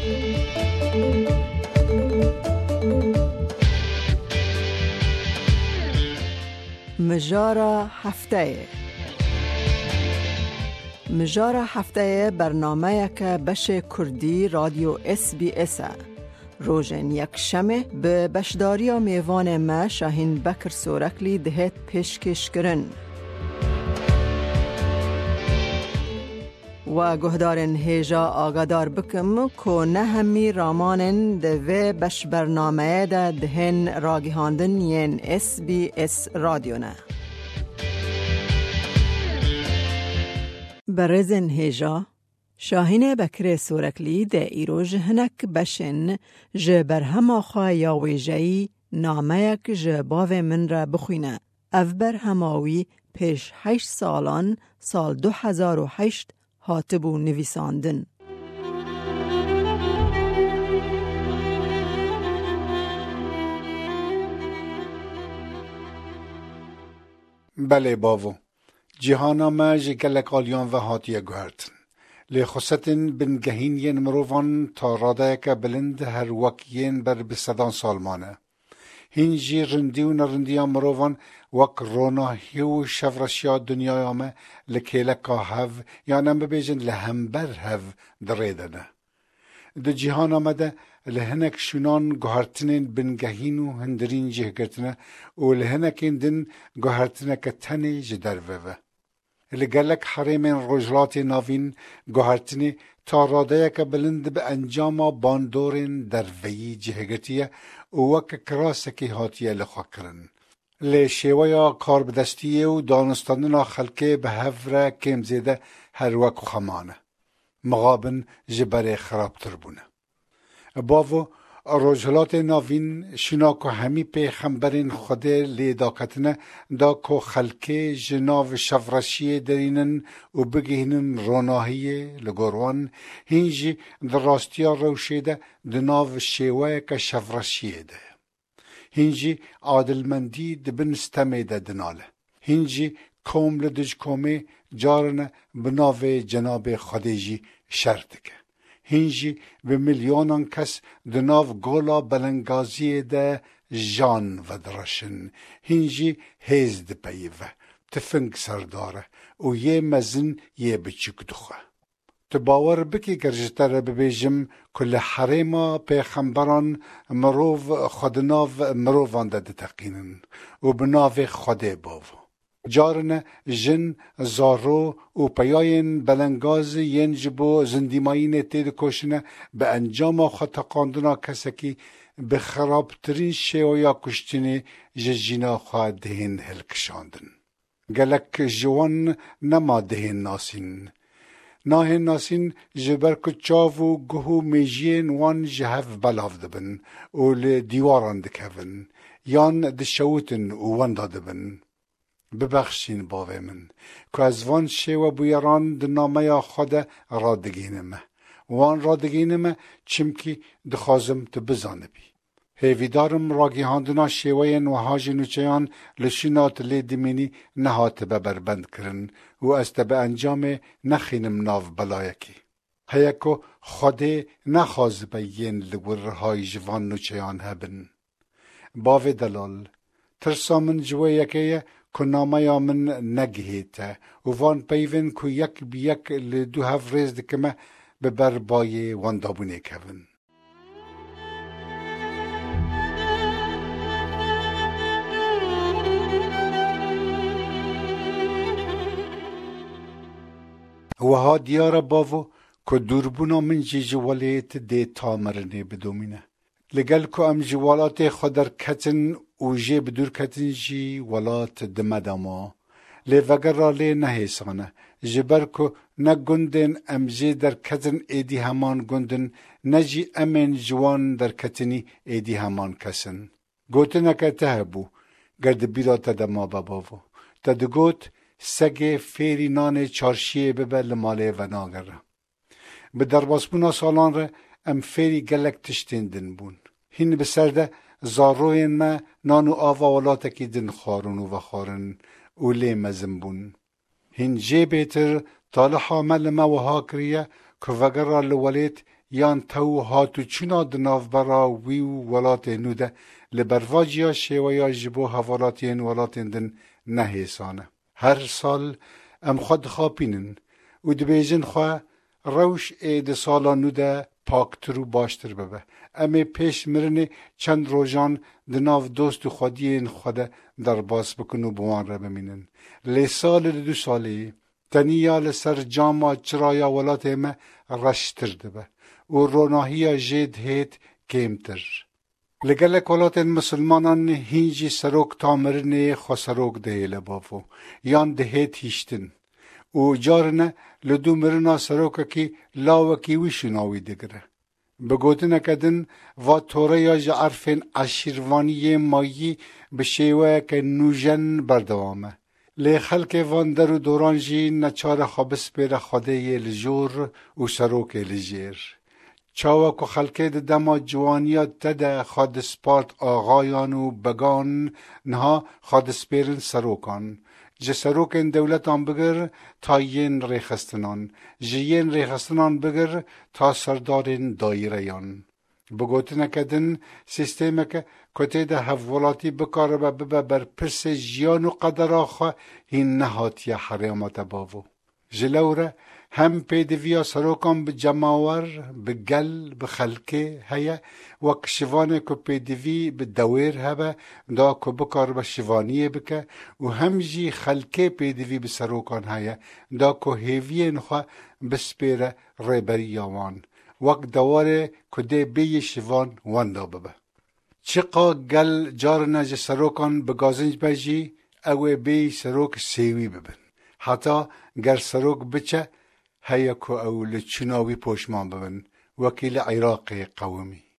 مجارا هفته برنامه که بش کردی رادیو SBS روزن یک شمه به بشداری و میوان ما شاهین بکر سورکلی دهت پیشکش کرن و گهدارن هیجا آگادار بکم که نه همی رامانن دوی بش برنامه ده دهن راگیهاندن ین SBS رادیو نه. برزن هیجا شاهین بکر سورکلی ده ایروژ هنک بشن جبر هما خواه یا ویجهی نامه یک جباو من را بخوینه. اف بر هماوی پیش 8 سالان سال 2008 هاتبو نویساندن. بله باو جهانا ما جگلک آلیان و هاتیه گوهرتن لی خصتن بنگهین ین مروفان تا راده که بلند هر وکیین بر بسدان سالمانه هینجی رندی و نرندی مروفان وک روناهی و شفرشیا دنیای آمه لکیلکا هف یا نمه بیجن لهمبر هف دریدنه ده جهان آمده لهنک شونان گوهرتنین بنگهین و هندرین جه گرتنه و لهنکین دن گوهرتنه که تنی جدروه لگلک حریم رجلات ناوین گوهرتنی تا راده که بلند به انجام باندورین دروی جه گرتیه و وک کراسکی هاتیه لخوا کرن لی شیویا کار بدستیه و دانستاندنا خلکه به هفره کم زیده هر وک خمانه مغابن جبر خرابتر بونه باو رجلات ناوین شنا که همی پیغمبرین خوده لیداکتنه دا که خلکه جناو شفرشیه درینن و بگهینن روناهیه لگروان هینجی در راستیا روشیده دناو شیوه که شفرشیه ده هینجی عادلمندی دبن ستمیده دناله هینجی کوم لدج کومه جارن بناو جناب خدیجی شرط که هینجی به میلیونان کس دناو گولا بلنگازی ده جان و درشن هینجی هیز ده پیوه تفنگ سرداره و یه مزن یه بچک دخواه تباور بکی گرجتر ببیجم کل حریما پیغمبران مروف خودناو مروفان ده تقینن و بناو خوده باو جارن جن زارو و پیاین بلنگاز ین جبو زندیماین تید کشنه به انجام خطاقاندنا کسکی به خرابترین شیویا کشتنی ججینا خواه دهین هلکشاندن گلک جوان نما دهین ناسین ناه ناسین جبر کچاو و گهو میجین وان جهف بلاف دبن و لدیواران دکهون یان دشوتن و وان دادبن ببخشین باوی من که از وان شیوه بیران دنامه خود را دگینمه وان را دگینمه چمکی دخوازم تبزانه بی هیویدارم راگیهاندنا شیوه نوحاج نوچیان لشینات لی دمینی نهات ببربند کرن و است به انجام نخینم ناو بلایکی هیکو خوده نخواز بین لگورهای جوان نوچیان هبن باوی دلال ترسامن جوه یکیه که نامه من نگهیته و وان پیون که یک بیک لدو هف ریز دکمه به بربای وان دابونه کون و ها دیار باو که دوربونا من جی جوالیت دی تامرنه بدومینه لگل که ام جوالات خودر کتن و جی بدور کتن جی ولات دمداما لی وگر را لی نهیسانه جبر که نه گندن ام جی در کتن ایدی همان گندن نه جی امین جوان در کتنی ایدی همان کسن گوته نکته بو گرد بیرات دما باباو تد گوت سگ فیری نان چارشیه ببه لماله و ناگره به درباسبونا سالان ره ام فیری گلک تشتیندن بون هین بسرده زاروین ما نانو آوا ولاتکی دن خارونو و خارن اولی مزم بون هین جی بیتر طالحا مل ما وها کریه که وگر را لولیت یان تو هاتو چنا دناف برا ویو ولات نوده لبرواجیا شیویا جبو حوالاتین ولاتین دن نهیسانه. هر سال ام خود خاپینن و دبیجن خواه روش اید سالا نوده پاکتر و باشتر ببه. امی پیش مرنه چند روزان دناف دوست و خودین خوده در باز بکن و بوان را بمینن. لی سال 2 سالی تنیا لسر جاما چرایا ولات ما رشتر دبه و روناهی جید هیت کمتر. لگلک ولات مسلمانان هینجی سروک تامرنه خو سروک دیل بافو یان دهیت هیشتن و جارنه لدو مرنا سروکا کی لاوکی وشناوی دگره. بگوتنه کدن و توره یا جعرفین عشیروانی مایی بشیوه که نوجن بردوامه. لی خلق وان در و دوران جی نچار خابس بیر خوده لجور و سروک لجیر. چاوه که خلقه دما جوانیات تده خاد سپارت آغایان و بگان نها خاد سپیرن سروکان. جه سروکن دولتان بگر تا ین ریخستنان، جه ین ریخستنان بگر تا سردارین دایره بگوتنه کدن سیستمه که کتی ده هفولاتی بکاره ببه بر پرس جیان و قدر آخوا هین نهاتی حرامات باوو. جلوره هم پیدویا سروکان به جماور، به گل، به خلکه هیا و کشوانه که پیدوی به دویر هبه دا که بکار به شوانیه بکه و هم جی خلکه پیدوی به سروکان هیا دا که هیویه نخواه بسپیره ریبری یاوان وقت دواره که ده بی شوان واندا ببه. چقا گل جارنه جه سروکان به گازنج بجی اوه بی سروک سیوی ببن. حتی گر سروک بچه هیا که اول چناوی پوشمان ببن وکیل عراق قومی.